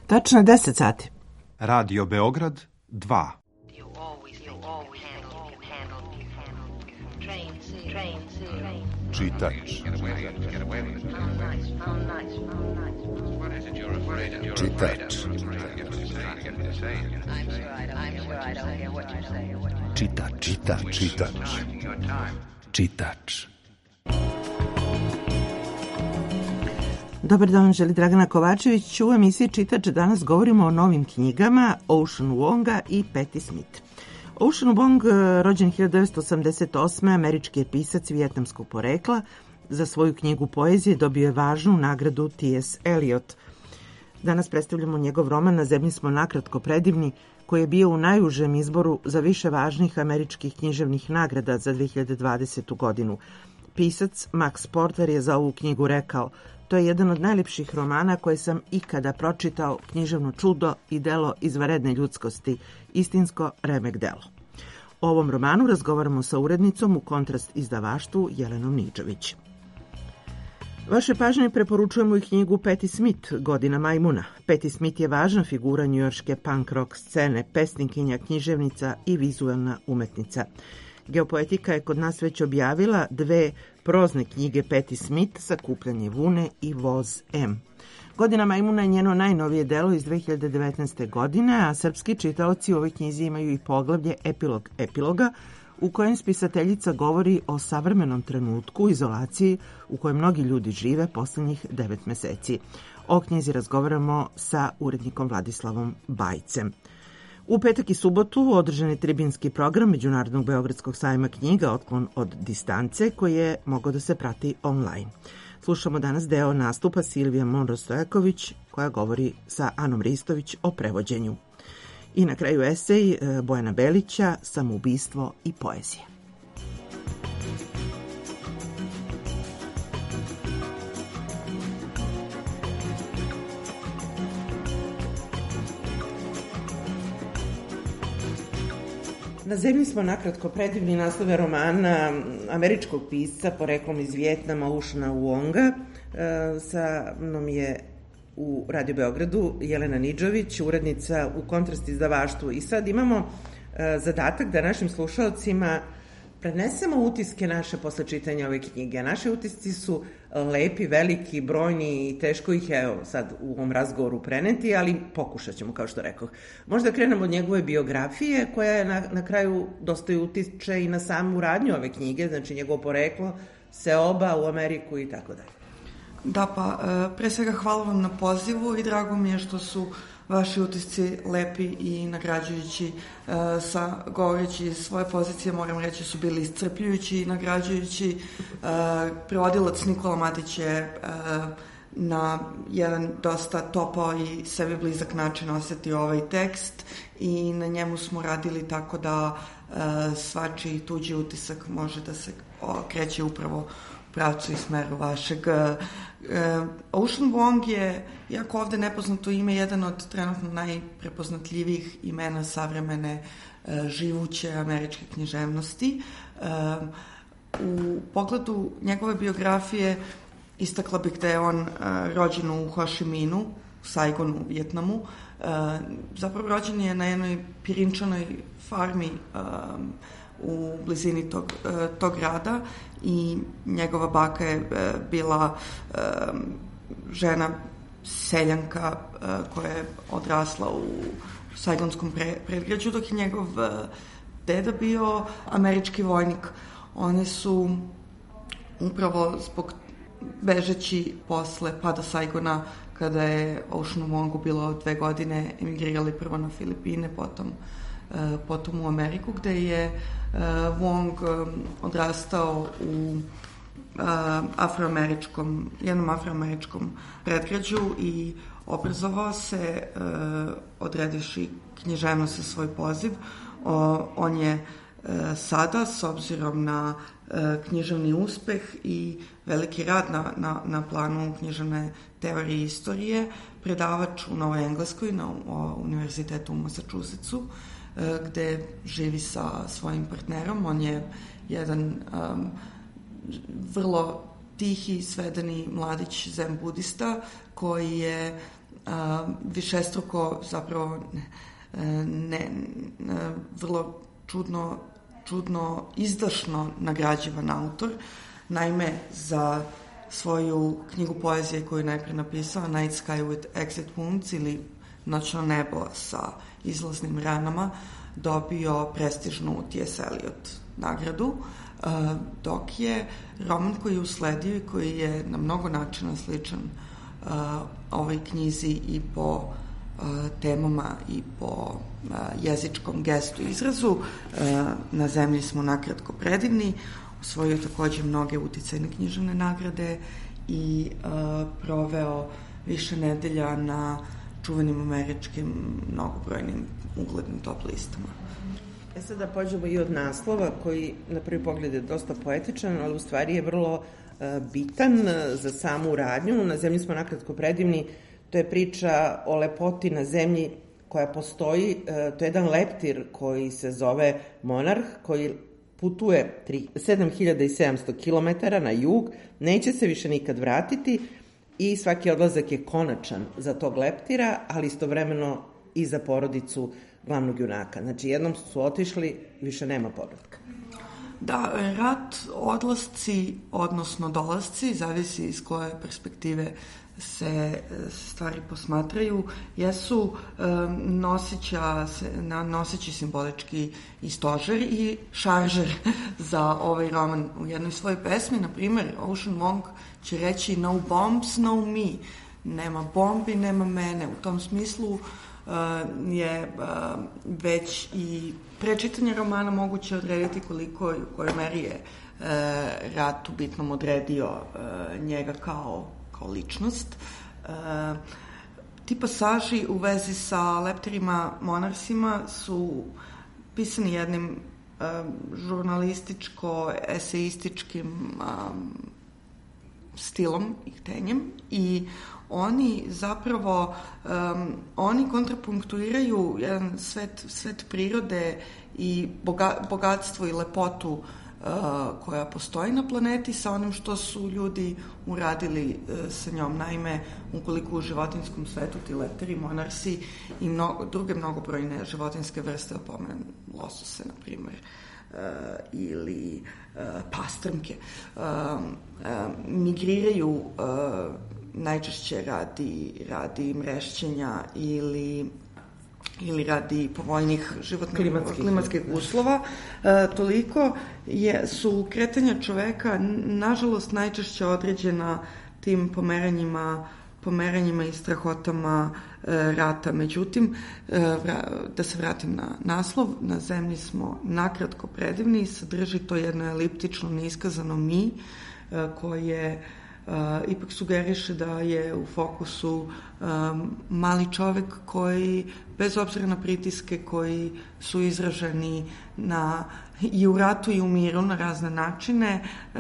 Tačno je 10 sati. Radio Beograd 2. Čitač. Čitač. Dobar dan, želi Dragana Kovačević. U emisiji Čitač danas govorimo o novim knjigama Ocean Vuonga i Patti Smith. Ocean Vuong, rođen 1988. američki je pisac vijetnamskog porekla. Za svoju knjigu poezije dobio je važnu nagradu T.S. Eliot. Danas predstavljamo njegov roman Na zemlji smo nakratko predivni, koji je bio u najužem izboru za više važnih američkih književnih nagrada za 2020. godinu. Pisac Max Porter je za ovu knjigu rekao: to je jedan od najljepših romana koje sam ikada pročitao, književno čudo i delo izvanredne ljudskosti, istinsko remek delo. O ovom romanu razgovaramo sa urednicom u Kontrast izdavaštvu Jelenom Niđović. Vaše pažnje preporučujemo i knjigu Patti Smith, Godina majmuna. Patti Smith je važna figura njujorške punk rock scene, pesnikinja, književnica i vizuelna umetnica. Geopoetika je kod nas već objavila 2 prozne knjige Patti Smith, Sakupljanje vune i Voz M. Godina majmuna je njeno najnovije delo iz 2019. godine, a srpski čitaoci u ovoj knjizi imaju i poglavlje Epilog epiloga, u kojem spisateljica govori o savremenom trenutku, izolaciji u kojoj mnogi ljudi žive posljednjih 9 meseci. O knjizi razgovaramo sa urednikom Vladislavom Bajcem. U petak i subotu održan je tribinski program Međunarodnog beogradskog sajma knjiga Otklon od distance, koji je mogao da se prati online. Slušamo danas deo nastupa Silvija Monroe-Stojaković, koja govori sa Anom Ristović o prevođenju. I na kraju esej Bojana Belića, Samoubistvo i poezija. Na zemlji smo nakratko predivni, naslove romana američkog pisca poreklom iz Vijetnama Oceana Vuonga. Sa mnom je u Radio Beogradu Jelena Niđović, urednica u Kontrast izdavaštvu. I sad imamo zadatak da našim slušalcima prenesemo utiske naše posle čitanja ove knjige. Naši utisci su lepi, veliki, brojni i teško ih je sad u ovom razgovoru preneti, ali pokušat ćemo, kao što rekoh. Možda krenemo od njegove biografije, koja je na kraju dosta utiče i na samu radnju ove knjige, znači njegovo poreklo, seoba u Ameriku i tako dalje. Da, pa pre svega hvala vam na pozivu i drago mi je što su vaši utisci lepi i nagrađujući. Govoreći svoje pozicije, moram reći, su bili iscrpljujući i nagrađujući. Prevodilac Nikola Matić je na jedan dosta topao i sebi blizak način osetio ovaj tekst i na njemu smo radili tako da svačiji tuđi utisak može da se kreće upravo pravcu i smeru vašeg. Ocean Vuong je, jako ovde nepoznato ime, jedan od trenutno najprepoznatljivijih imena savremene živuće američke književnosti. U pogledu njegove biografije istakla bih da je on rođen u Ho Chi Minhu, u Saigonu, u Vijetnamu. Zapravo rođen je na jednoj pirinčanoj farmi u blizini tog grada i njegova baka je bila žena seljanka koja je odrasla u Saigonskom predgrađu, dok je njegov deda bio američki vojnik. One su upravo zbog bežeći posle pada Saigona, kada je Oceanu Vuongu bilo 2 godine, emigrirali prvo na Filipine, potom u Ameriku, gde je Vuong odrastao u jednom afroameričkom predgrađu i obrazovao se, odredivši književnost sa svoj poziv. On je sada, s obzirom na književni uspeh i veliki rad na planu književne teorije i istorije, predavač u Novoj Engleskoj na univerzitetu u Massachusettsu, gde živi sa svojim partnerom. On je jedan vrlo tihi, svedeni mladić zen budista koji je višestruko zapravo vrlo čudno izdašno nagrađivan autor. Naime, za svoju knjigu poezije koju je najpre napisao Night Sky with Exit Wounds ili Noćno nebo sa izlaznim ranama dobio prestižnu T.S. Eliot nagradu, dok je roman koji je usledio i koji je na mnogo načina sličan ovoj knjizi i po temama i po jezičkom gestu i izrazu, Na zemlji smo nakratko predivni, osvojio takođe mnoge uticajne književne nagrade i proveo više nedelja na čuvenim američkim mnogobrojnim uglednim top listama. Sada pođemo i od naslova koji na prvi pogled je dosta poetičan, ali u stvari je vrlo bitan za samu radnju. Na zemlji smo nakratko predivni, to je priča o lepoti na zemlji koja postoji. To je jedan leptir koji se zove Monarh, koji putuje 7700 km na jug, neće se više nikad vratiti i svaki odlazak je konačan za tog leptira, ali istovremeno i za porodicu glavnog junaka. Znači, jednom su otišli, više nema povratka. Da, rat, odlasci, odnosno dolasci, zavisi iz koje perspektive se stvari posmatraju, jesu noseći simbolički i stožer i šaržer za ovaj roman. U jednoj svojoj pesmi, na primjer, Ocean Vuong će reći no bombs, no me. Nema bombi, nema mene. U tom smislu je već i pre čitanja romana moguće odrediti koliko i u kojoj meri je rat u bitnom odredio njega kao ličnost. Ti pasaži u vezi sa leptirima monarsima su pisani jednim žurnalističko-eseističkim stilom i htenjem i oni zapravo oni kontrapunktuiraju jedan svet prirode i bogatstvo i lepotu koja postoji na planeti sa onim što su ljudi uradili sa njom. Naime, ukoliko u životinjskom svetu ti leptiri, monarsi i druge mnogobrojne životinjske vrste, opomen losose, na primjer, ili pastrmke, migriraju najčešće radi mrešćenja ili radi povoljnih klimatskih uslova, toliko su kretanja čoveka nažalost najčešće određena tim pomeranjima i strahotama rata. Međutim, da se vratim na naslov, Na zemlji smo nakratko predivni, sadrži to jedno eliptično neiskazano mi, koje ipak sugeriše da je u fokusu mali čovek koji, bez obzira na pritiske koji su izraženi i u ratu i u miru na razne načine,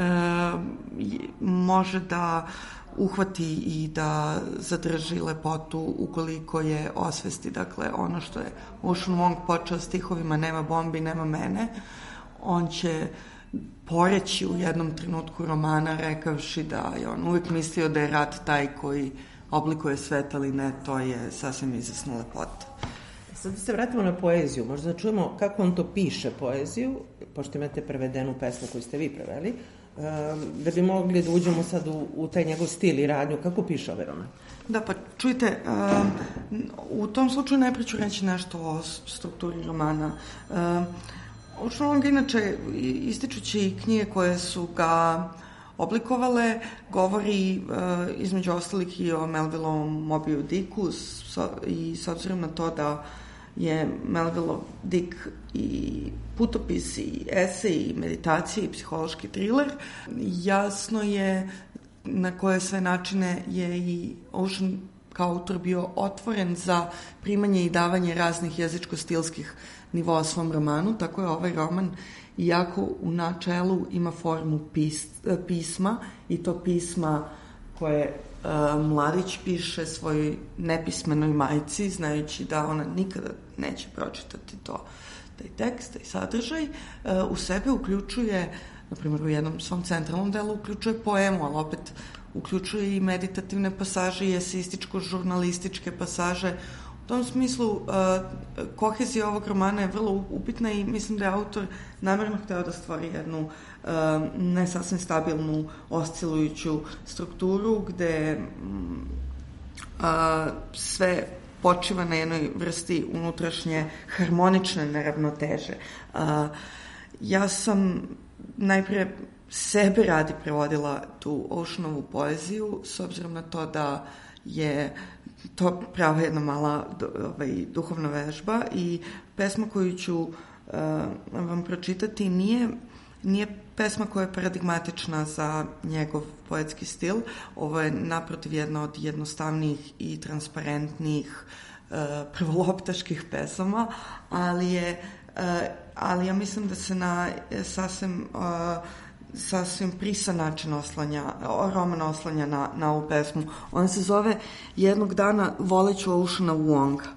može da uhvati i da zadrži lepotu ukoliko je osvesti. Dakle, ono što je Ocean Vuong počeo stihovima Nema bombi, nema mene, on će poreći u jednom trenutku romana rekavši da je on uvijek mislio da je rat taj koji oblikuje svet, ali ne, to je sasvim izvesna lepota. Sad da se vratimo na poeziju, možda da čujemo kako on to piše poeziju, pošto imate prevedenu pesmu koju ste vi preveli, da bi mogli da uđemo sad u taj njegov stil i radnju, kako piše ovaj roman? Da, pa čujte, u tom slučaju najprije ću reći nešto o strukturi romana. Ocean Vuong, inače, ističući knjige koje su ga oblikovale, govori između ostalih i o Melvilleovom Moby Dicku i s obzirom na to da je Melvilleov Dick i putopis i esej i meditacija i psihološki thriller, jasno je na koje sve načine je i Ocean kao autor bio otvoren za primanje i davanje raznih jezičko-stilskih nivoa svom romanu, tako je ovaj roman, iako u načelu ima formu pisma, i to pisma koje mladić piše svojoj nepismenoj majci, znajući da ona nikada neće pročitati taj tekst, taj sadržaj, u sebe uključuje, na primjer u jednom svom centralnom delu uključuje poemu, ali opet uključuje i meditativne pasaže i eseističko-žurnalističke pasaže. U tom smislu, kohezija ovog romana je vrlo upitna i mislim da je autor namerno hteo da stvori jednu ne sasvim stabilnu, oscilujuću strukturu gde sve počiva na jednoj vrsti unutrašnje harmonične neravnoteže. Ja sam najpre sebe radi prevodila tu Oceanovu poeziju, s obzirom na to da je to prava jedna mala duhovna vežba i pesma koju ću vam pročitati nije pesma koja je paradigmatična za njegov poetski stil. Ovo je naprotiv jedna od jednostavnijih i transparentnijih prvoloptaških pesama, ali ja mislim da se na sasvim prisan način roman oslanja na ovu pesmu. Ona se zove Jednog dana voleću Oceana Wonga.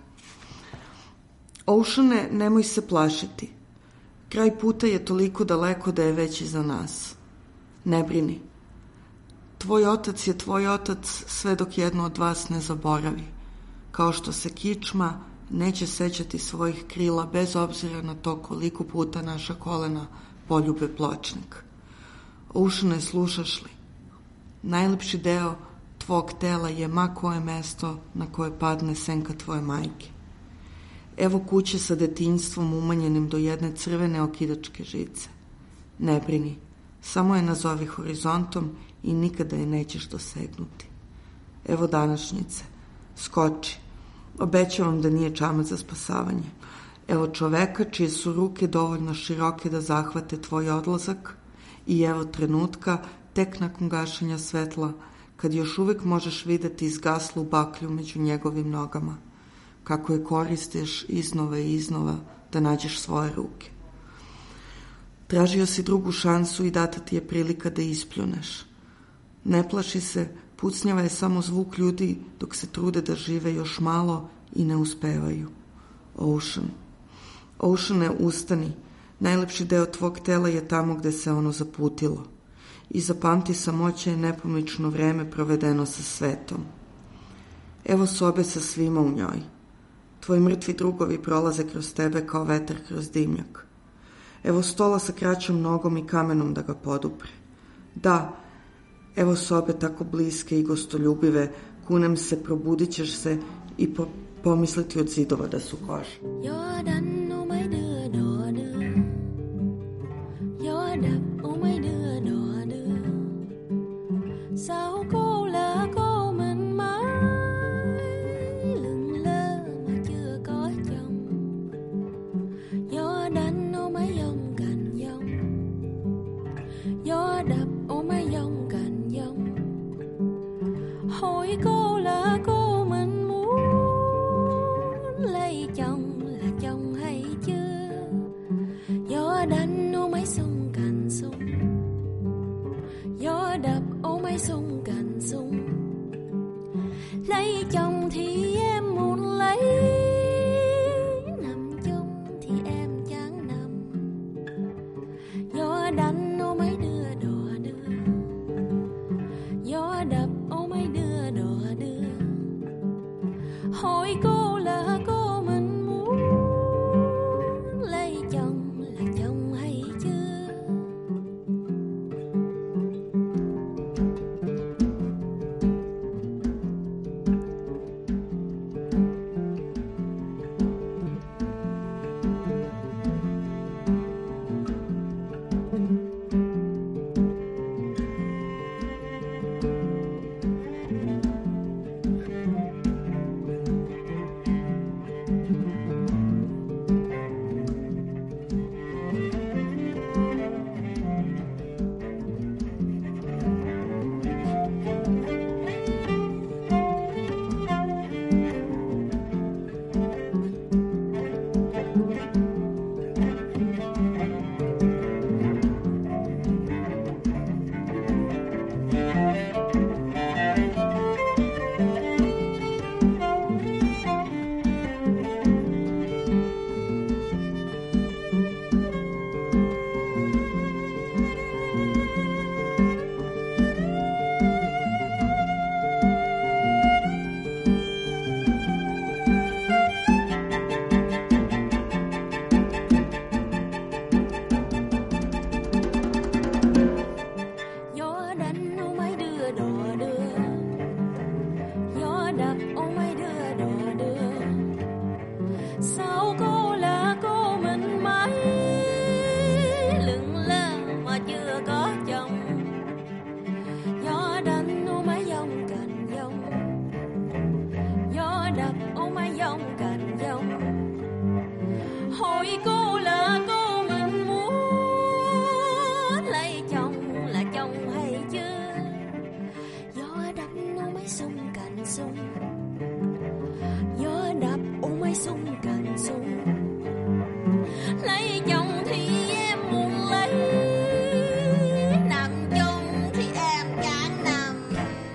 Oceane, nemoj se plašiti. Kraj puta je toliko daleko da je već iza nas. Ne brini. Tvoj otac je tvoj otac sve dok jedno od vas ne zaboravi. Kao što se kičma neće sećati svojih krila bez obzira na to koliko puta naša kolena poljube pločnik. Oceane, slušaš li? Najlepši deo tvog tela je ma koje mesto na koje padne senka tvoje majke. Evo kuće sa detinjstvom umanjenim do jedne crvene okidačke žice. Ne brini, samo je nazovi horizontom i nikada je nećeš dosegnuti. Evo današnjice, skoči. Obećavam da nije čamac za spasavanje. Evo čoveka čije su ruke dovoljno široke da zahvate tvoj odlazak i evo trenutka, tek nakon gašenja svetla, kad još uvek možeš videti izgaslu baklju među njegovim nogama, kako je koristiš iznova i iznova da nađeš svoje ruke. Tražio si drugu šansu i data ti je prilika da ispljuneš. Ne plaši se, pucnjava je samo zvuk ljudi dok se trude da žive još malo i ne uspevaju. Oceane, ustani. Najlepši deo tvog tela je tamo gde se ono zaputilo. I zapamti, samoća je nepomično vreme provedeno sa svetom. Evo sobe sa svima u njoj. Tvoji mrtvi drugovi prolaze kroz tebe kao vetar kroz dimnjak. Evo stola sa kraćom nogom i kamenom da ga podupre. Da, evo sobe tako bliske i gostoljubive, kunem se, probudit ćeš se i pomisliti od zidova da su kože. Sao cô lỡ cô mình mãi lững lơ mà chưa có chồng. Gió đánh ô máy dông cành dông, gió đập ô máy dông cành dông. Hỏi cô lỡ cô mình muốn lấy chồng là chồng hay hỏi cô là cô mình muốn lấy chồng là chồng hay chưa? Gió đập ôm mấy sông cạnh sông, gió đập ôm mấy sông cạnh sông. Lấy chồng thì em muốn lấy, nằm chồng thì em chẳng nằm.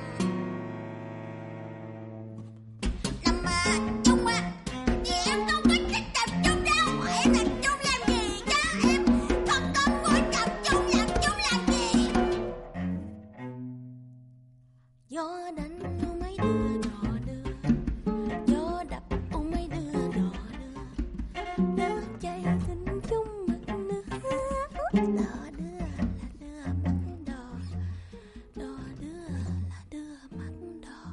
Nằm mà chung à, vì em không có thích tập trung đâu. Em tập trung làm gì chứ? Em không có muốn tập trung làm gì? Gió đánh ôm mấy đứa đò đưa, gió đập ôm mấy đứa đò đưa. Nước chảy tình chung mặt nước, đò đưa là đưa mặt đò, đò đưa là đưa mặt đò.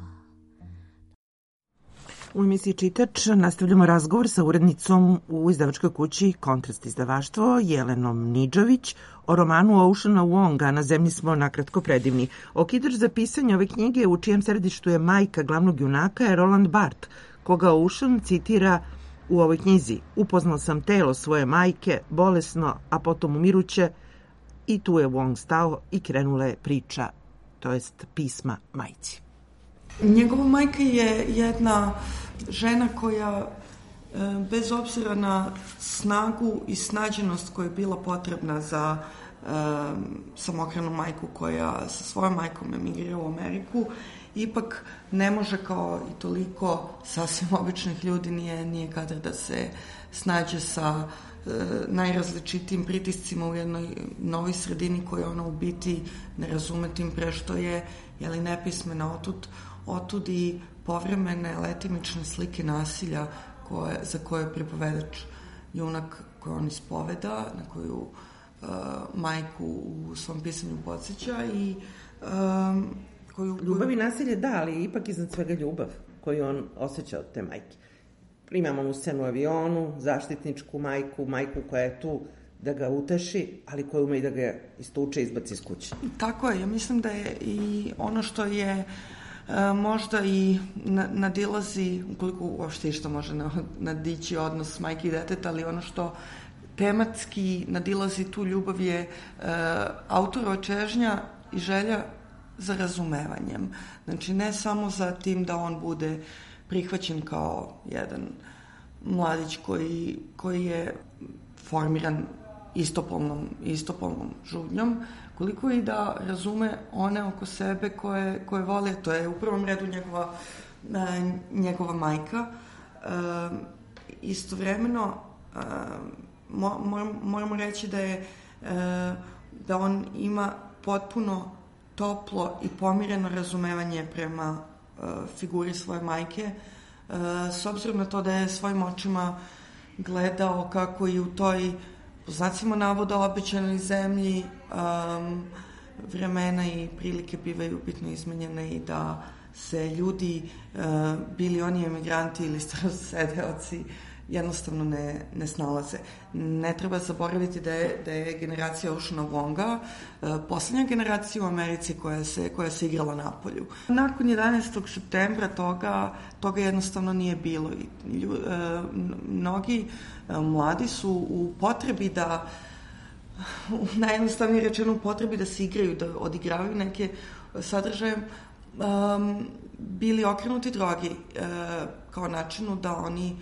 U emisiji Čitač nastavljamo razgovor sa urednicom u izdavačkoj kući Kontrast izdavaštvo Jelenom Nidžović o romanu Oceana Wonga Na zemlji smo nakratko predivni. Okidač za pisanje ove knjige u čijem središtu je majka glavnog junaka je Roland Barthes, koga Ocean citira u ovoj knjizi. Upoznao sam telo svoje majke, bolesno, a potom umiruće, i tu je Wong stao i krenula je priča, to jest pisma majci. Njegova majka je jedna žena koja, bez obzira na snagu i snađenost koja je bila potrebna za samohranu majku koja sa svojom majkom emigrira u Ameriku, ipak ne može kao i toliko sasvim običnih ljudi nije kadar da se snađe sa najrazličitijim pritiscima u jednoj novoj sredini koju ona u biti ne razume, tim pre što je nepismena. Otud i povremene letimične slike nasilja za koje je pripovedač junak koju on ispoveda, na koju majku u svom pisanju podsjeća i koju... Ljubav i nasilje da, ali ipak iznad svega ljubav koju on osjeća od te majke. Imamo mu scenu u avionu, zaštitničku majku koja je tu da ga uteši, ali koja ume i da ga istuče i izbaci iz kuće. Tako je, ja mislim da je i ono što je možda i nadilazi, ukoliko uopšte išta može nadići odnos majke i deteta, ali ono što tematski nadilazi tu ljubav je autorova čežnja i želja za razumevanjem. Znači, ne samo za tim da on bude prihvaćen kao jedan mladić koji je formiran istopolnom žudnjom, koliko i da razume one oko sebe koje voli. To je u prvom redu njegova majka. Istovremeno moramo reći da on ima potpuno toplo i pomireno razumevanje prema figuri svoje majke, s obzirom na to da je svojim očima gledao kako i u toj, po znacima navoda, obećanoj zemlji vremena i prilike bivaju bitno izmenjene i da se ljudi, bili oni emigranti ili starosedeoci, jednostavno ne snalaze. Ne treba zaboraviti da je generacija Oceana Wonga poslednja generacija u Americi koja se igrala na polju. Nakon 11. septembra toga jednostavno nije bilo. Mnogi mladi su u potrebi da, najjednostavnije rečeno, u potrebi da se igraju, da odigravaju neke sadržaje, bili okrenuti drogi kao načinu da oni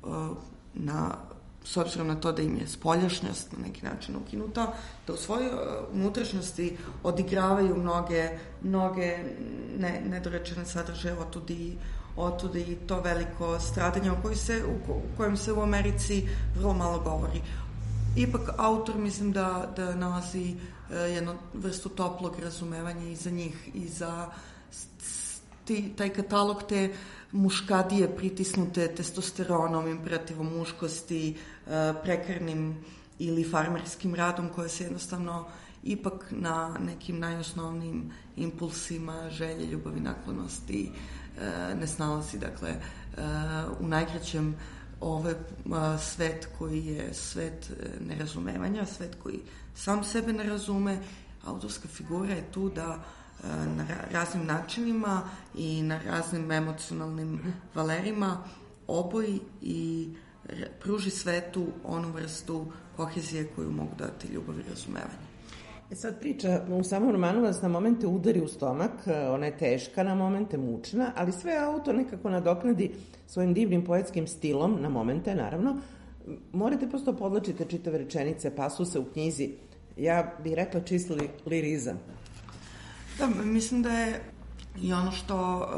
s obzirom na to da im je spoljašnjost na neki način ukinuta, da u svojoj unutrašnjosti odigravaju mnoge nedorečene sadržaje, otud i to veliko stradanje u kojem se u Americi vrlo malo govori. Ipak autor mislim da nalazi jednu vrstu toplog razumevanja i za njih i za taj katalog te muškadije pritisnute testosteronom, imperativom muškosti, prekarnim ili farmerskim radom koje se jednostavno ipak na nekim najosnovnijim impulsima, želje, ljubavi, naklonosti ne snalazi. Dakle, u najkraćem ovo je svet koji je svet nerazumevanja, svet koji sam sebe ne razume. Autorska figura je tu da na raznim načinima i na raznim emocionalnim valerima oboji i pruži svetu onu vrstu kohezije koju mogu dati ljubav i razumevanje. Sad priča u samom romanu vas na momente udari u stomak, ona je teška, na momente mučna, ali sve autor nekako nadoknadi svojim divnim poetskim stilom, na momente naravno. Morate prosto podlačite čitave rečenice, pasuse u knjizi. Ja bih rekla čist lirizam. Da, mislim da je i ono što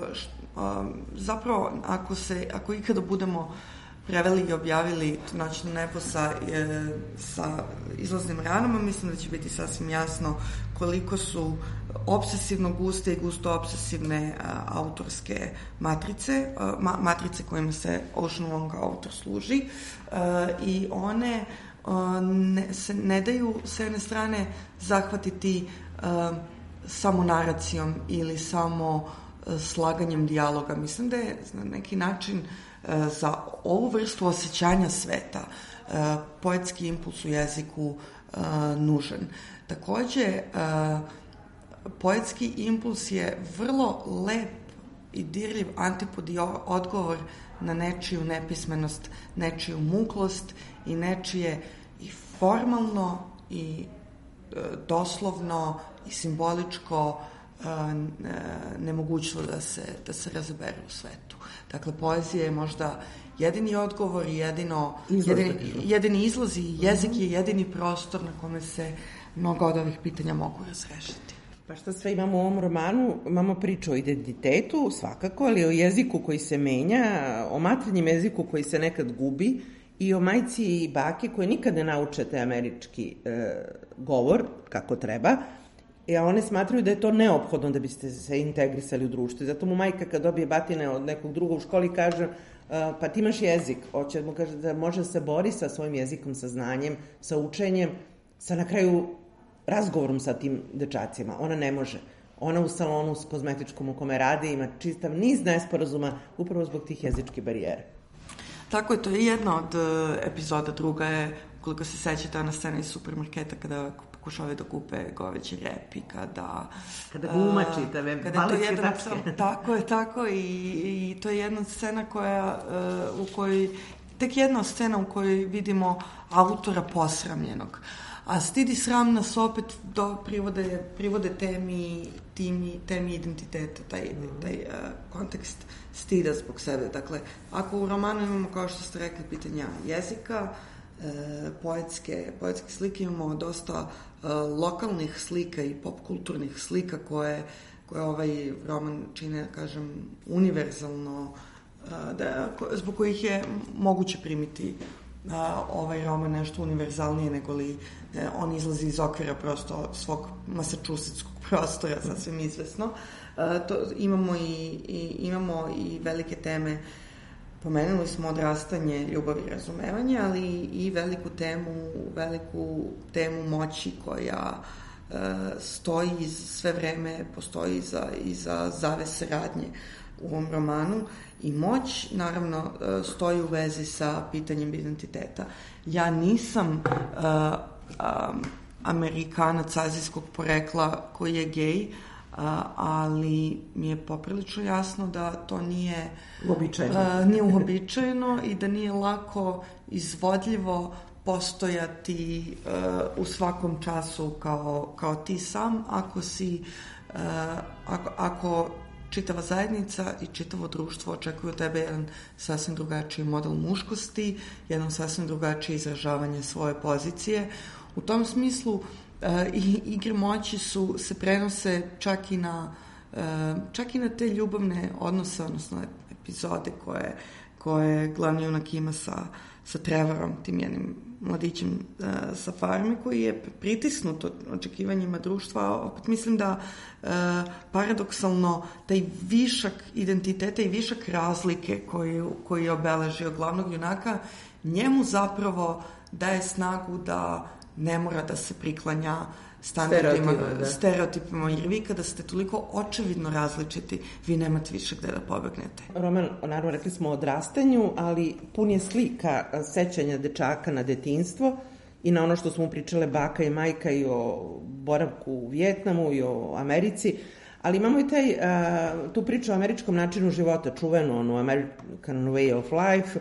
zapravo ako ikada budemo preveli i objavili Noćno nebo sa izlaznim ranama, mislim da će biti sasvim jasno koliko su obsesivno guste i gusto obsesivne autorske matrice kojima se Ocean Vuong autor služi, i one se ne daju s jedne strane zahvatiti samo naracijom ili samo slaganjem dijaloga. Mislim da je na neki način za ovu vrstu osjećanja sveta poetski impuls u jeziku nužan. Takođe, poetski impuls je vrlo lep i dirljiv antipod i odgovor na nečiju nepismenost, nečiju muklost i nečije i formalno i doslovno i simboličko nemogućstvo da se razaberu u svetu. Dakle, poezija je možda jedini odgovor i jedini izlaz i jezik je jedini prostor na kome se mnogo od ovih pitanja mogu razrešiti. Pa šta sve imamo u ovom romanu? Imamo priču o identitetu, svakako, ali o jeziku koji se menja, o maternjem jeziku koji se nekad gubi i o majci i baki koje nikad ne nauče taj američki govor kako treba, a one smatraju da je to neophodno da biste se integrisali u društvu. Zato mu majka kad dobije batine od nekog druga u školi kaže pa ti imaš jezik, hoće mu kaže da može da se bori sa svojim jezikom, sa znanjem, sa učenjem, sa na kraju razgovorom sa tim dečacima. Ona ne može. Ona u salonu s kozmetičkom u kome radi ima čistav niz nesporazuma upravo zbog tih jezičke barijere. Tako je, to je jedna od epizoda. Druga je, koliko se sećate, ona scena iz supermarketa kada pokušavaju da kupe goveći rep i kada guma čitave baletske tačke. Tako i to je jedna scena u kojoj, tek jedna scena u kojoj vidimo autora posramljenog. A stid i sram nas opet privode temi identiteta, taj kontekst stida zbog sebe. Dakle, ako u romanu imamo, kao što ste rekli, pitanja jezika, poetske slike, imamo dosta lokalnih slika i popkulturnih slika koje ovaj roman čine, kažem, univerzalno, zbog kojih je moguće primiti ovaj roman nešto univerzalnije nego li on izlazi iz okvira svog masačusetskog prostora, sasvim izvesno. Imamo i velike teme. Pomenuli smo odrastanje, ljubav i razumevanje, ali i veliku temu moći koja stoji sve vreme, postoji iza zavese radnje u ovom romanu. I moć, naravno, stoji u vezi sa pitanjem identiteta. Ja nisam Amerikanac azijskog porekla koji je gej, ali mi je poprilično jasno da to nije uobičajeno i da nije lako izvodljivo postojati u svakom času kao ti sam, ako čitava zajednica i čitavo društvo očekuju od tebe jedan sasvim drugačiji model muškosti, jedan sasvim drugačije izražavanje svoje pozicije. U tom smislu igre moći se prenose čak i na te ljubavne odnose, odnosno epizode koje glavni junak ima sa Trevorom, tim jednim mladićem sa farme, koji je pritisnut očekivanjima društva. Opet mislim da paradoksalno taj višak identiteta i višak razlike koji je obeležio glavnog junaka, njemu zapravo daje snagu da ne mora da se priklanja stereotipima, jer vi kada ste toliko očevidno različiti, vi nemate više gde da pobegnete. Roman, naravno, rekli smo o odrastanju, ali pun je slika sećanja dečaka na detinjstvo i na ono što smo pričale baka i majka i o boravku u Vijetnamu i o Americi, ali imamo i tu priču o američkom načinu života, čuvenu, American way of life,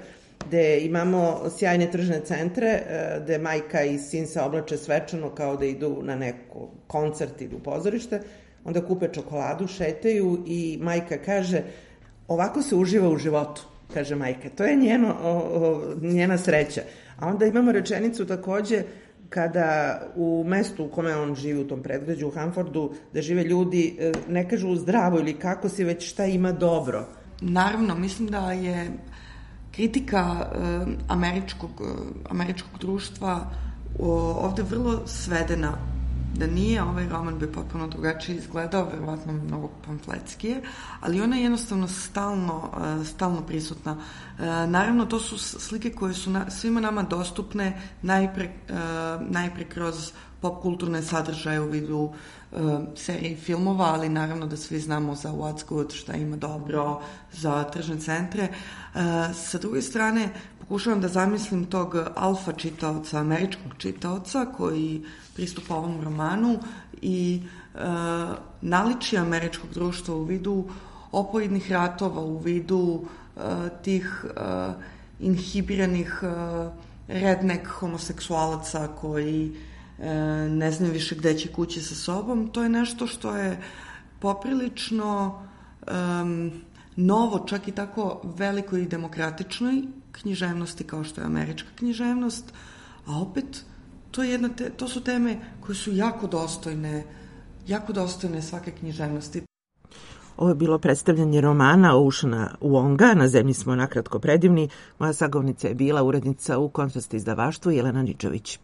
gde imamo sjajne tržne centre, gde majka i sin se oblače svečano kao da idu na neko koncert ili u pozorište, onda kupe čokoladu, šetaju i majka kaže, ovako se uživa u životu, kaže majka, to je njena sreća. A onda imamo rečenicu takođe, kada u mestu u kome on živi, u tom predgrađu, u Hanfordu, da žive ljudi, ne kažu zdravo ili kako si, već šta ima dobro. Naravno, mislim da je kritika američkog društva ovde vrlo svedena. Da nije, ovaj roman bi potpuno drugačije izgledao, verovatno mnogo pamfletskije, ali ona je jednostavno stalno prisutna. Naravno, to su slike koje su svima nama dostupne najpre kroz popkulturne sadržaje u vidu serije i filmova, ali naravno da svi znamo za What's Good, šta ima dobro, za tržne centre. Sa druge strane, pokušavam da zamislim tog alfa čitaoca, američkog čitaoca koji pristupa ovom romanu i naličje američkog društva u vidu opojidnih ratova, u vidu tih inhibiranih redneck homoseksualaca koji ne znaju više gde će kući sa sobom. To je nešto što je poprilično novo, čak i tako velikoj i demokratičnoj književnosti kao što je američka književnost, a opet to su teme koje su jako dostojne svake književnosti. Ovo je bilo predstavljanje romana Oceana Wonga, Na zemlji smo nakratko predivni. Moja sagovornica je bila urednica u Kontrast izdavaštvu Jelena Ničović.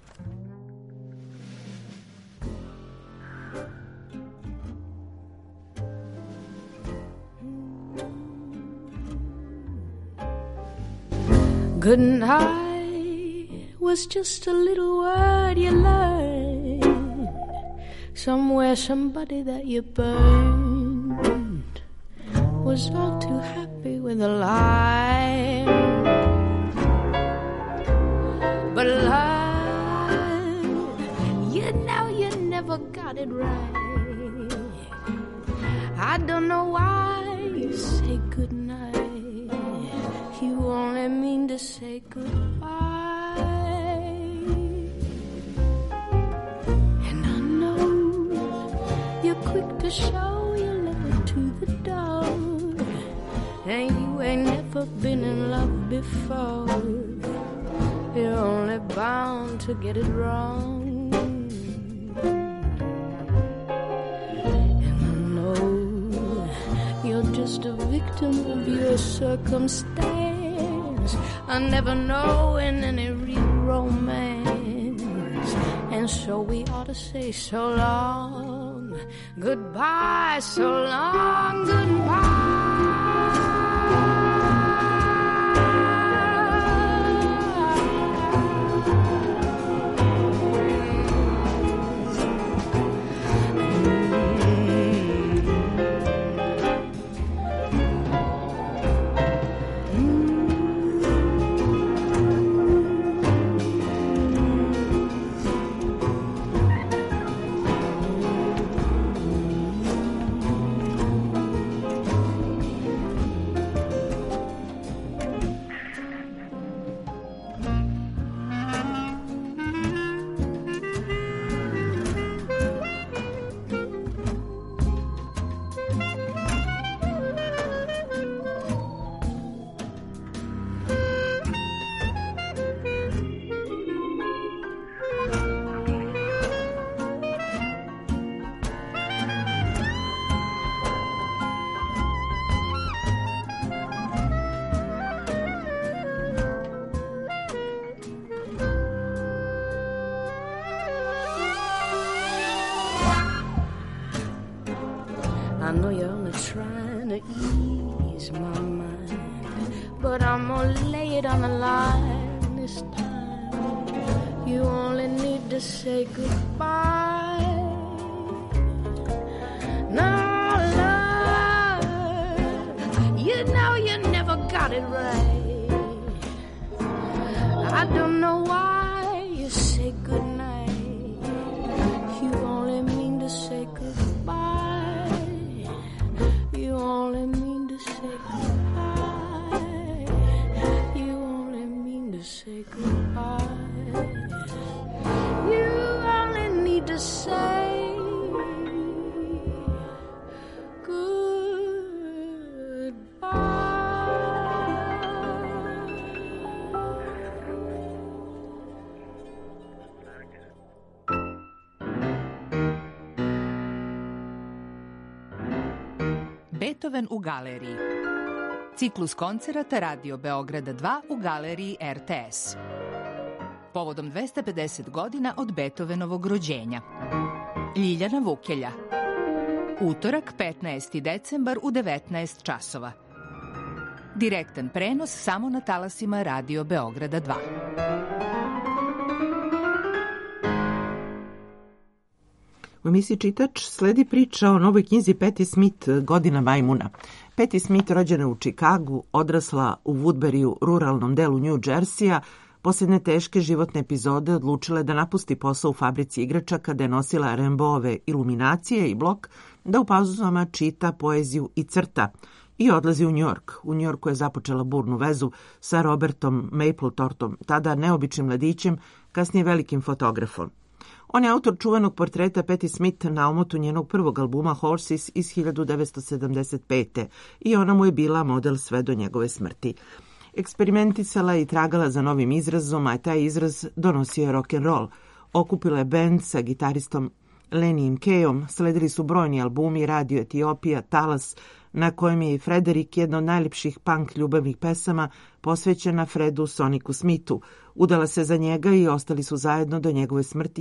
Good night was just a little word you learned somewhere. Somebody that you burned was all too happy with a lie. But love, you know you never got it right. I don't know why you say good night. You only mean to say goodbye. And I know you're quick to show your love to the dog, and you ain't never been in love before. You're only bound to get it wrong. And I know you're just a victim of your circumstance. I never know in any real romance, and so we ought to say so long, goodbye, so long, goodbye. I know you're only trying to ease my mind, but I'm gonna lay it on the line this time. You only need to say goodbye. Now, love, you know you never got it right. I don't know why you say goodnight. You only mean to say goodbye. You only mean to say goodbye. You only say goodbye. You only need to say Beethoven u galeriji. Ciklus koncerata Radio Beograda 2 u galeriji RTS. Povodom 250 godina od Beethovenovog rođenja. Ljiljana Vukelja. Utorak, 15. decembar u 19 časova. Direktan prenos samo na talasima Radio Beograda 2. U emisiji Čitač sledi priča o novoj knjizi Patti Smith, Godina majmuna. Patti Smith, rođena u Čikagu, odrasla u Woodburyu, ruralnom delu New Jersey-a, posljedne teške životne epizode odlučila je da napusti posao u fabrici igrača kada je nosila Rimbaudove iluminacije i blok, da u pauzama čita poeziju i crta i odlazi u Njujork. U Njujorku je započela burnu vezu sa Robertom Mapletortom, tada neobičnim mladićem, kasnije velikim fotografom. On je autor čuvenog portreta Patti Smith na omotu njenog prvog albuma Horses iz 1975. i ona mu je bila model sve do njegove smrti. Eksperimentisala i tragala za novim izrazom, a taj izraz donosio je rock'n'roll. Okupila je bend sa gitaristom Lennyem Kayom, sledili su brojni albumi Radio Etiopija, Talas, na kojem je i Frederik, jedna od najljepših punk ljubavnih pesama, posvećena Fredu Sonicu Smithu. Udala se za njega i ostali su zajedno do njegove smrti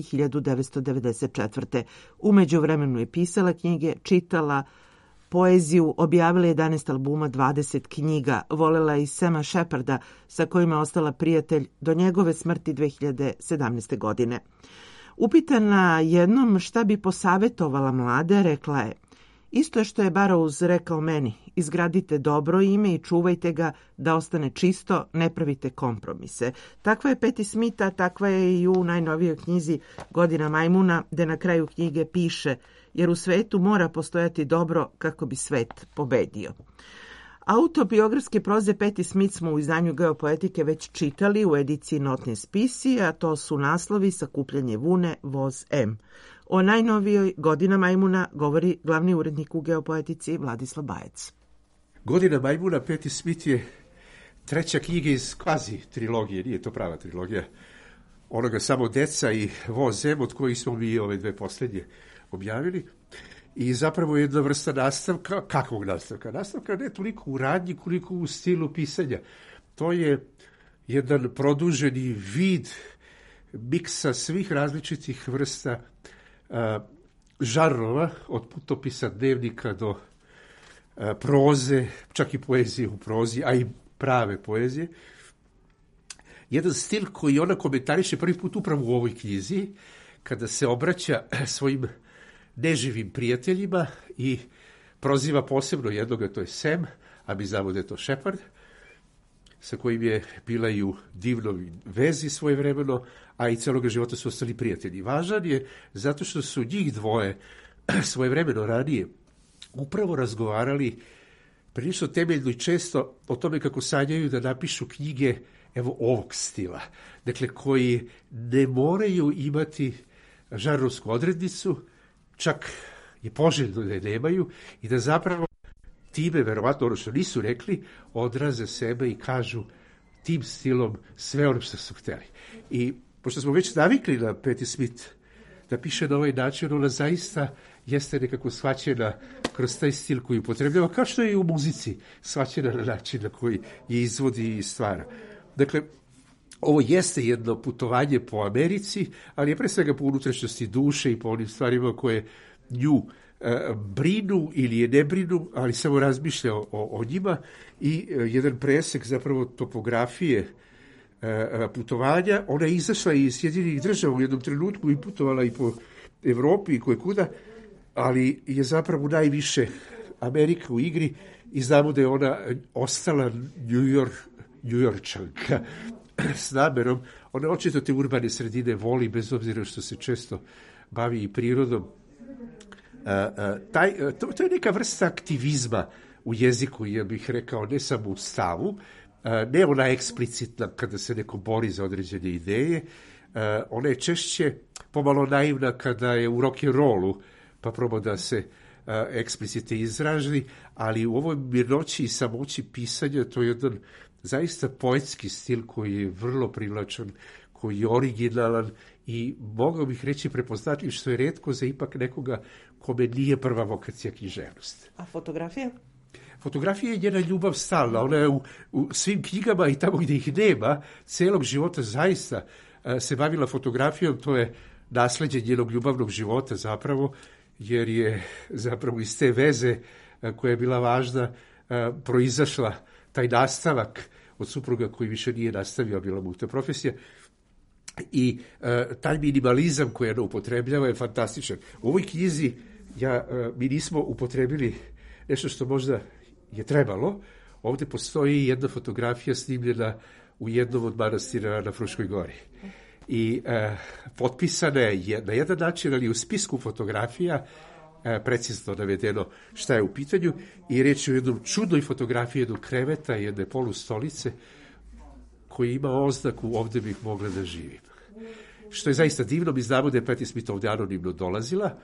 1994. U međuvremenu je pisala knjige, čitala poeziju, objavila 11 albuma, 20 knjiga. Volela i Sama Sheparda, sa kojim je ostala prijatelj do njegove smrti 2017. godine. Upitana jednom šta bi posavetovala mlade, rekla je: isto je što je Burroughs rekao meni, izgradite dobro ime i čuvajte ga da ostane čisto, ne pravite kompromise. Takva je Patti Smith, a takva je i u najnovijoj knjizi Godina majmuna, gde na kraju knjige piše: jer u svetu mora postojati dobro kako bi svet pobedio. Autobiografske proze Patti Smith smo u izdanju Geopoetike već čitali u ediciji Notne spisi, a to su naslovi Sakupljanje vune, Voz M. O najnovijoj Godina majmuna govori glavni urednik u Geopoetici Vladislav Bajec. Godina majmuna Patti Smith je treća knjiga iz kvazi trilogije, nije to prava trilogija, onoga Samo deca i Voz M, od kojih smo mi ove dve posljednje objavili. I zapravo je jedna vrsta nastavka. Kakvog nastavka? Nastavka ne toliko u radnji, koliko u stilu pisanja. To je jedan produženi vid miksa svih različitih vrsta žanrova, od putopisa, dnevnika do proze, čak i poezije u prozi, a i prave poezije. Jedan stil koji ona komentariše prvi put upravo u ovoj knjizi, kada se obraća svojim neživim prijateljima i proziva posebno jednoga, to je Sam, a mi znamo da je to Shepard, sa kojim je bila i u divnoj vezi svojevremeno, a i celoga života su ostali prijatelji. Važan je zato što su njih dvoje svojevremeno ranije upravo razgovarali prilično temeljno i često o tome kako sanjaju da napišu knjige evo ovog stila. Dakle, koji ne moraju imati žanrovsku odrednicu, čak je poželjno da je nemaju i da zapravo time, verovatno ono što nisu rekli, odraze sebe i kažu tim stilom sve ono što su hteli. I pošto smo već navikli na Patti Smith da piše na ovaj način, ona zaista jeste nekako shvaćena kroz taj stil koji upotrebljava, kao što je i u muzici shvaćena na način na koji je izvodi i stvara. Dakle, ovo jeste jedno putovanje po Americi, ali je pre svega po unutrašnjosti duše i po onim stvarima koje nju brinu ili je ne brinu, ali samo razmišlja o njima, i jedan presek zapravo topografije putovanja. Ona je izašla iz Sjedinjenih Država u jednom trenutku i putovala i po Evropi i kojekuda, ali je zapravo najviše Amerika u igri i znamo da je ona ostala Njujorčanka s namerom. Ona očito te urbane sredine voli, bez obzira što se često bavi i prirodom. To je neka vrsta aktivizma u jeziku, ja bih rekao, ne samo u stavu, ne ona eksplicitna kada se neko bori za određene ideje, ona je češće pomalo naivna kada je u rock'n'rollu, pa proba da se eksplicite izraži, ali u ovoj mirnoći i samoći pisanja to je jedan zaista poetski stil koji je vrlo privlačan, koji je originalan i mogao bih reći prepoznatljiv, što je retko za ipak nekoga kome nije prva vokacija književnost. A fotografija? Fotografija je njena ljubav stalna, ona je u svim knjigama i tamo gdje ih nema, celog života zaista se bavila fotografijom, to je nasleđe njenog ljubavnog života zapravo, jer je zapravo iz te veze koja je bila važna proizašla taj nastavak od supruga koji više nije nastavio, bila mu ta profesija. I taj minimalizam koji ona upotrebljava je fantastičan. U ovoj knjizi mi nismo upotrebili nešto što možda je trebalo. Ovdje postoji jedna fotografija snimljena u jednom od manastira na Fruškoj gori. I potpisana je na jedan način, ali u spisku fotografija precizno navedeno šta je u pitanju i reći o jednom čudnoj fotografiji jednog kreveta, jedne polustolice koji ima oznaku ovdje bih mogla da živim. Što je zaista divno, mi znamo da je Patti Smith ovdje anonimno dolazila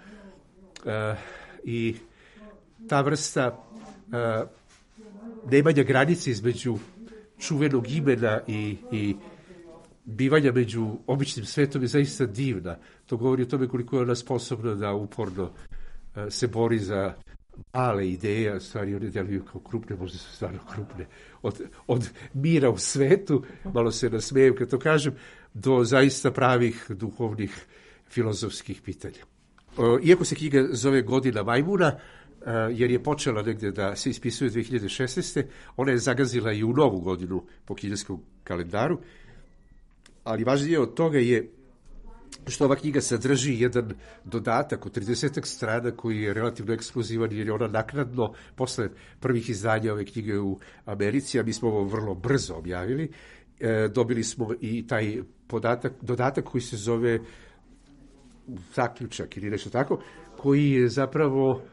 i ta vrsta nemanja granice između čuvenog imena i bivanja među običnim svetom je zaista divna. To govori o tome koliko je ona sposobna da uporno se bori za male ideje, stvari one deluju kao krupne, možda su stvarno krupne, od mira u svetu, malo se nasmejem kad to kažem, do zaista pravih duhovnih filozofskih pitanja. Iako se knjiga zove Godina majmuna, jer je počela negdje da se ispisuje 2016. Ona je zagazila i u novu godinu po kineskom kalendaru, ali važnije od toga je što ova knjiga sadrži jedan dodatak od 30 strana koji je relativno ekskluzivan jer je ona naknadno, posle prvih izdanja ove knjige u Americi, a mi smo ovo vrlo brzo objavili, dobili smo i taj dodatak koji se zove zaključak ili nešto tako, koji je zapravo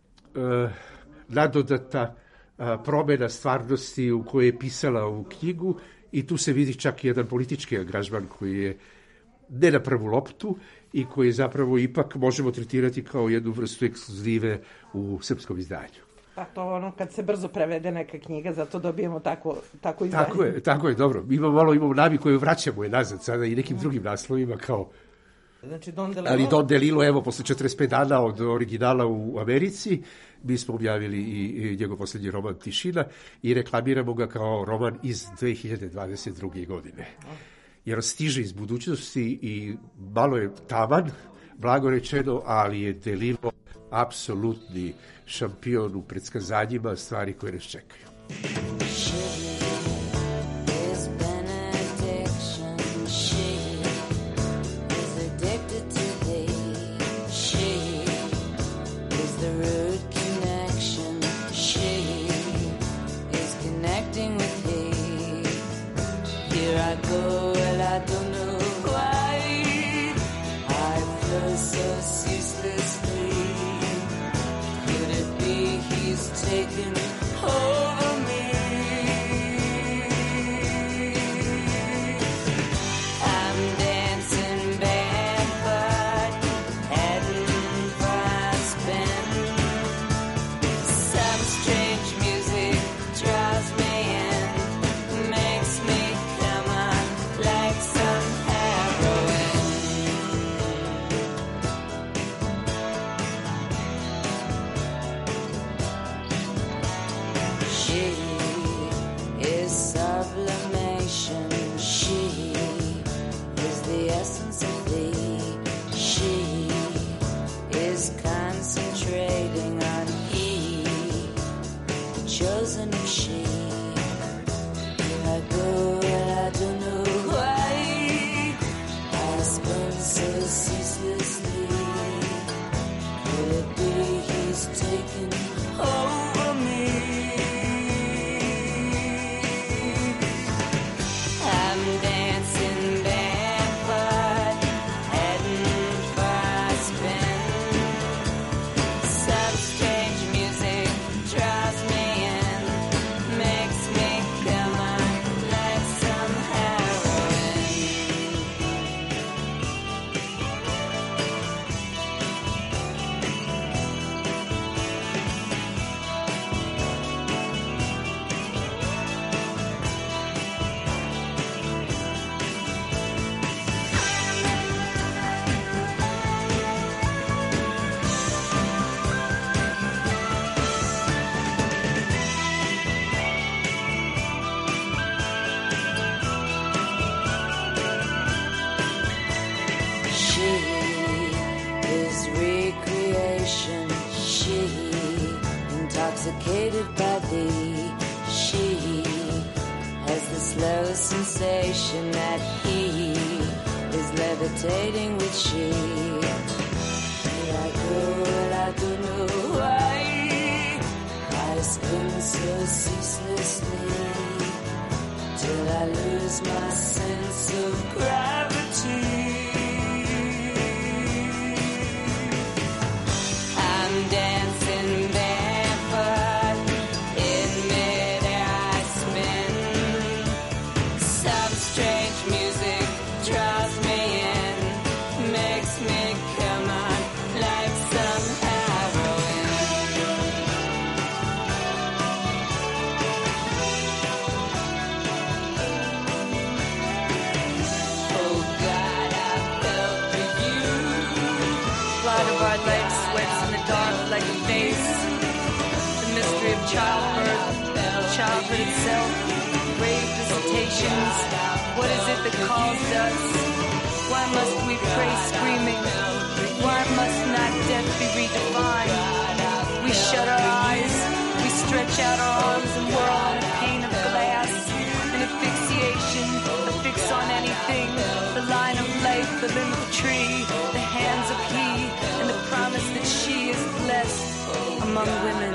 nadodata promjena stvarnosti u kojoj je pisala ovu knjigu i tu se vidi čak i jedan politički angažman koji je ne na prvu loptu i koji zapravo ipak možemo tretirati kao jednu vrstu ekskluzive u srpskom izdanju. Pa to ono kad se brzo prevede neka knjiga, zato dobijemo tako izdanje. Tako je, dobro. Imamo naviku koju vraćamo je nazad sada i nekim drugim naslovima kao... Znači Don DeLillo... Ali Don DeLillo, evo, posle 45 dana od originala u Americi, mi smo objavili i njegov posljednji roman Tišina i reklamiramo ga kao roman iz 2022. godine. Jer stiže iz budućnosti i malo je taman, blago rečeno, ali je DeLillo apsolutni šampion u predskazanjima stvari koje nas čekaju. She intoxicated by thee. She has the slow sensation that he is levitating with she. Here I go and I don't know why I spin so ceaselessly till I lose my sense of gravity. I'm dancing barefoot in midair I spin. Some strange music draws me in, makes me come on like some heroin. Oh God, I fell for you. Light of our legs sweats in the dark like a face. The mystery of childhood itself, grave visitations. What is it that calls us? Why must we pray screaming? Why must not death be redefined? We shut our eyes, we stretch out our arms and whirl on a pane of glass. An asphyxiation, a fix on anything. The line of life, the limb of a tree, the hands of he, and the promise that she is blessed among women.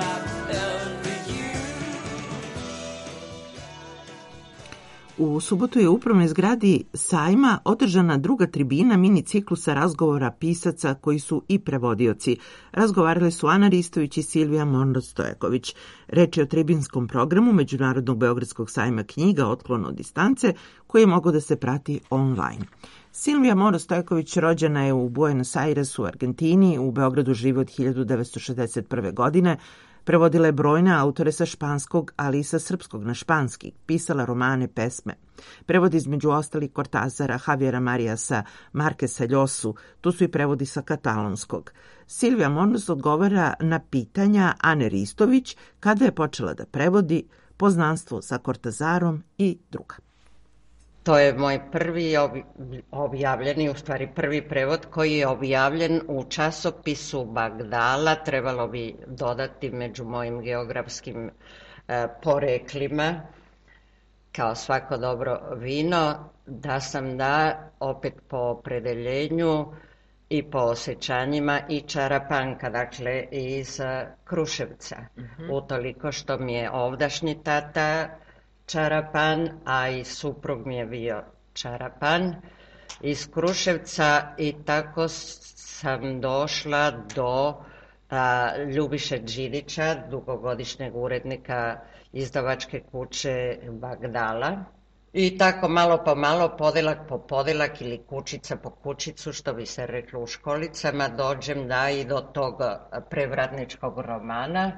U subotu je u upravnoj zgradi sajma održana druga tribina mini ciklusa razgovora pisaca koji su i prevodioci. Razgovarali su Ana Ristović i Silvija Monroe-Stojaković. Reč je o tribinskom programu Međunarodnog beogradskog sajma knjiga Otklon od distance, koji je mogao da se prati online. Silvija Monroe-Stojaković rođena je u Buenos Airesu u Argentini, u Beogradu živi od 1961. godine. Prevodila je brojne autore sa španskog, ali i sa srpskog na španski, pisala romane, pesme. Prevodi između ostalih Cortázara, Javiera Mariasa, Marquesa Llosu, tu su i prevodi sa katalonskog. Silvija Monroe odgovara na pitanja Ane Ristović kada je počela da prevodi, poznanstvo sa Cortázarom i druga. To je moj prvi objavljeni, u stvari prvi prevod koji je objavljen u časopisu Bagdala. Trebalo bi dodati među mojim geografskim poreklima, kao svako dobro vino, da sam opet po opredeljenju i po osjećanjima i čarapanka, dakle iz Kruševca. Utoliko što mi je ovdašnji tata čarapan, a i suprug mi je bio čarapan iz Kruševca i tako sam došla do Ljubiše Đidića, dugogodišnjeg urednika izdavačke kuće Bagdala. I tako malo po malo, podilak po podilak ili kućica po kućicu, što bi se reklo u školicama, dođem i do tog prevratničkog romana.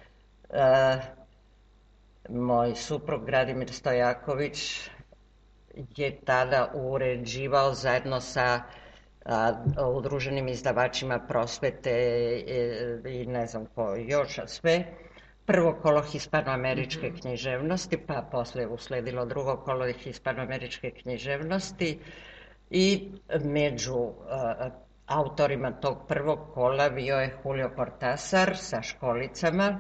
Moj suprug Gradimir Stojaković je tada uređivao zajedno sa udruženim izdavačima prosvete i ne znam ko još sve. Prvo kolo hispanoameričke književnosti, pa posle usledilo drugo kolo hispanoameričke književnosti i među autorima tog prvog kola bio je Julio Cortázar sa školicama.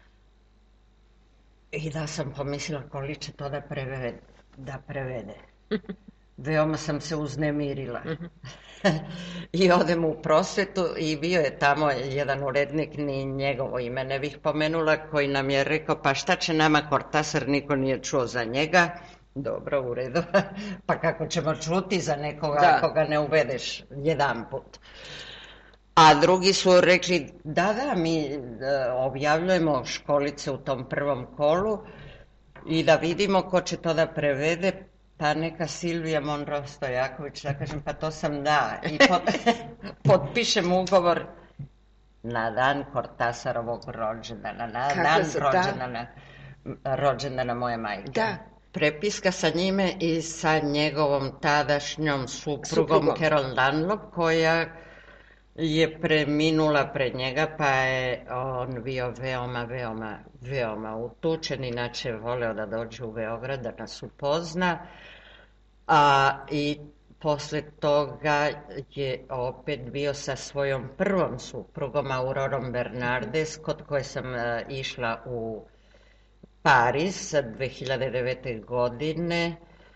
I da sam pomislila koliko će to da prevede. Veoma sam se uznemirila. I odem u prosvetu i bio je tamo jedan urednik, ni njegovo ime ne bih pomenula, koji nam je rekao, pa šta će nama Cortázar, niko nije čuo za njega. Dobro, u redu. Pa kako ćemo čuti za nekoga ako ga ne uvedeš jedan put. A drugi su rekli, da, mi objavljujemo školice u tom prvom kolu i da vidimo ko će to da prevede, pa neka Silvija Monroe-Stojaković, da kažem, pa to sam I potpišem ugovor na dan Cortázarovog rođendana, na dan rođendana moje majke. Da. Prepiska sa njime i sa njegovom tadašnjom suprugom Carol Dunlop, koja je preminula pred njega, pa je on bio veoma utučen, inače voleo da dođe u Beograd da nas upozna. I posle toga je opet bio sa svojom prvom suprugom, Aurorom Bernardes, kod koje sam išla u Pariz 2009. godine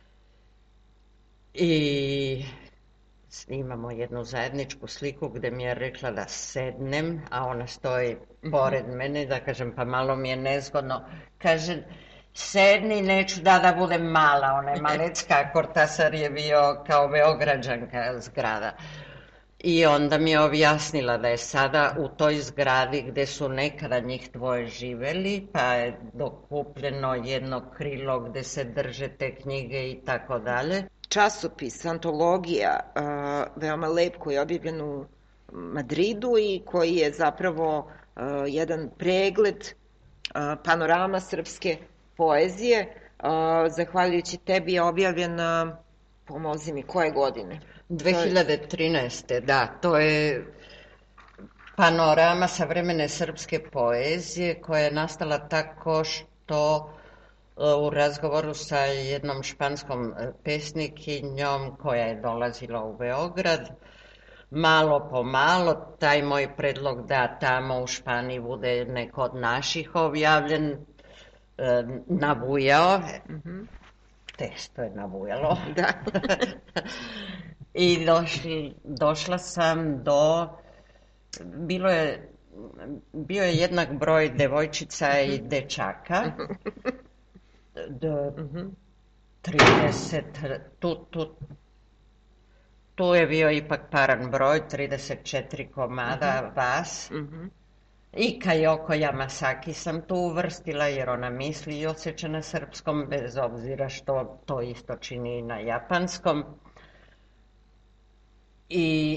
i imamo jednu zajedničku sliku gde mi je rekla da sednem, a ona stoji pored mene, da kažem, pa malo mi je nezgodno. Kaže, sedni, neću da budem mala, ona je malecka, Kortasar je bio kao Beograđanka zgrada. I onda mi je objasnila da je sada u toj zgradi gde su nekada njih dvoje živeli, pa je dokupljeno jedno krilo gde se drže te knjige i tako dalje. Časopis, antologija, veoma lep, koji je objavljen u Madridu i koji je zapravo jedan pregled panorama srpske poezije. Zahvaljujući tebi je objavljen, pomozi mi, koje godine? 2013. Da, to je panorama savremene srpske poezije koja je nastala tako što u razgovoru sa jednom španskom pesnikinjom koja je dolazila u Beograd, malo po malo taj moj predlog da tamo u Španiji bude neko od naših objavljen, nabujao. Testo je nabujalo. Da. I došla sam do... Bio je jednak broj devojčica i dečaka. 30, tu je bio ipak paran broj, 34 komada vas. I Kajoko Yamasaki sam tu uvrstila jer ona misli i osjeća na srpskom, bez obzira što to isto čini i na japanskom. I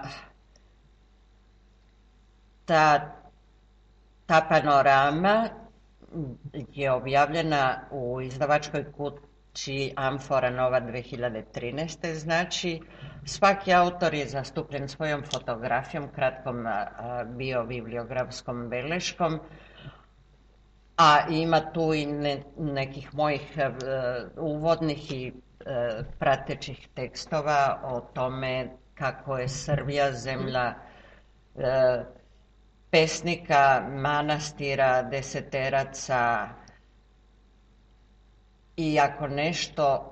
ta panorama je objavljena u izdavačkoj kući Amfora Nova 2013. Znači, svaki autor je zastupljen svojom fotografijom, kratkom biobibliografskom beleškom, a ima tu i nekih mojih uvodnih i pratećih tekstova o tome kako je Srbija zemlja pesnika, manastira, deseteraca, i ako nešto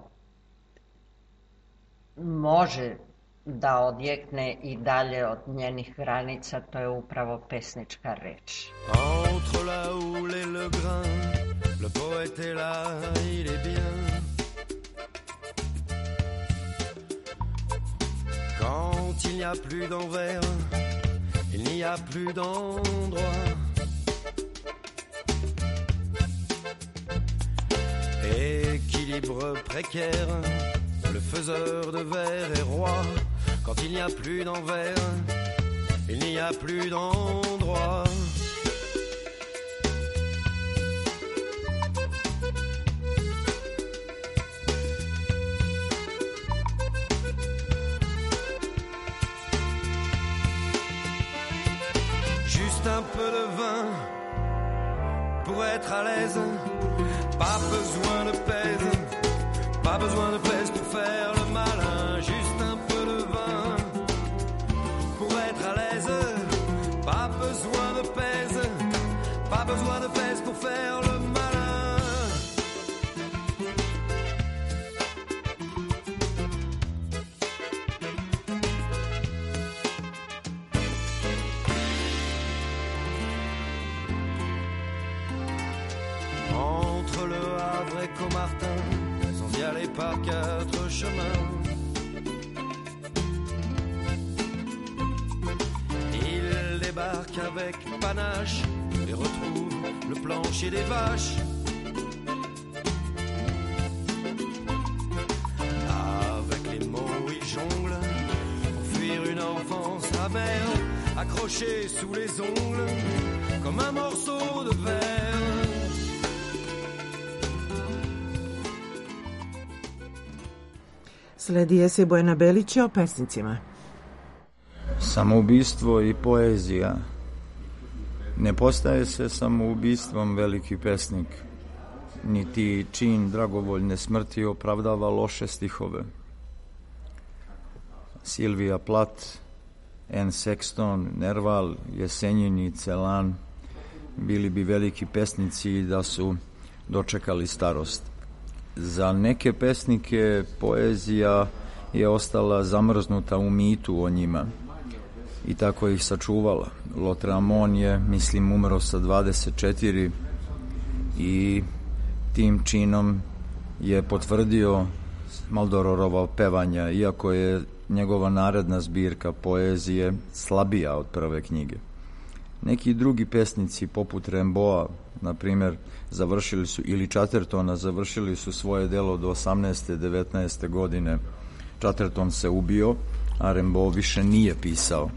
može da odjekne i dalje od njenih granica, to je upravo pesnička reč. Entre la houle et le grain, le poète est là, il est bien. Quand il n'y a plus d'envers, il n'y a plus d'endroit. Équilibre précaire, le faiseur de vers est roi. Quand il n'y a plus d'envers, il n'y a plus d'endroit. Juste un peu de vin pour être à l'aise. Pas besoin de pèse, pas besoin de pèse pour faire le malin. Juste un peu de vin pour être à l'aise. Pas besoin de pèse, pas besoin de pèse pour faire le malin. Entre le Havre et Comartin, sans y aller par 4 chemins, il débarque avec panache et retrouve le plancher des vaches. Avec les mots il jongle pour fuir une enfance amère, accroché sous les ongles comme un morceau de verre. Sledi esej Bojana Belića o pesnicima. Samoubistvo i poezija. Ne postaje se samoubistvom veliki pesnik, niti čin dragovoljne smrti opravdava loše stihove. Silvija Plath, Anne Sexton, Nerval, Jesenjin i Celan bili bi veliki pesnici da su dočekali starost. Za neke pesnike poezija je ostala zamrznuta u mitu o njima i tako ih sačuvala. Lautréamont je, mislim, umro sa 24 i tim činom je potvrdio Maldororova pevanja, iako je njegova naredna zbirka poezije slabija od prve knjige. Neki drugi pesnici, poput Rimbaуда, na primjer, završili su, ili Chattertona, završili su svoje delo do 18. 19. godine. Chatterton se ubio, a Rimbaud više nije pisao.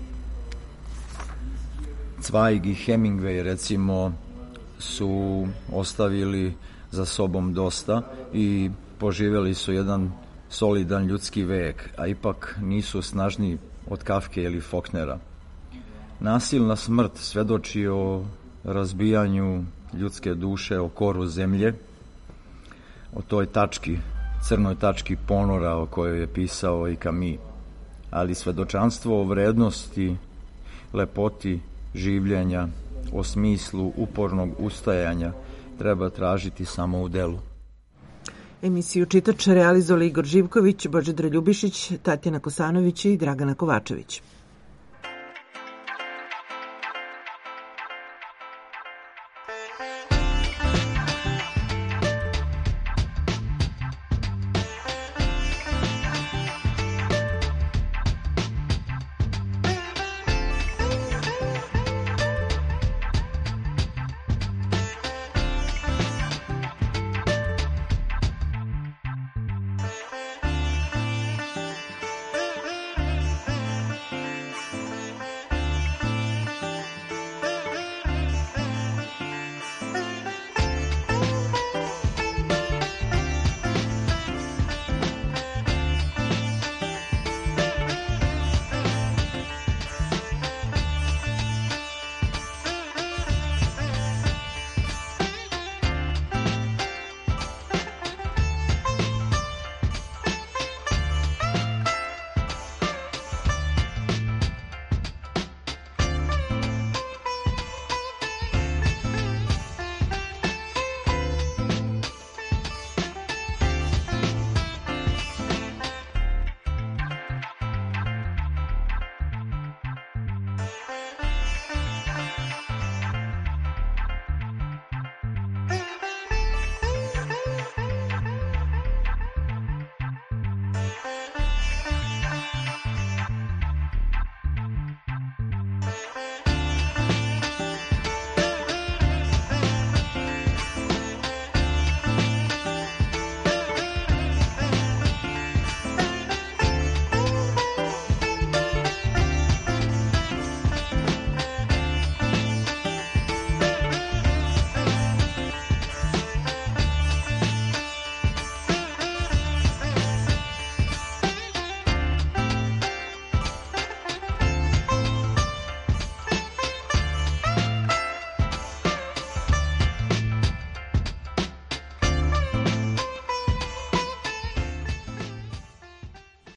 Zweig i Hemingway, recimo, su ostavili za sobom dosta i poživjeli su jedan solidan ljudski vek, a ipak nisu snažniji od Kafke ili Faulknera. Nasilna smrt svedoči o razbijanju ljudske duše o koru zemlje, o toj tački, crnoj tački ponora o kojoj je pisao i Camus. Ali svedočanstvo o vrednosti, lepoti življenja, o smislu upornog ustajanja treba tražiti samo u delu. Emisiju Čitač realizovali Igor Živković, Božidar Ljubišić, Tatjana Kosanović i Dragana Kovačević.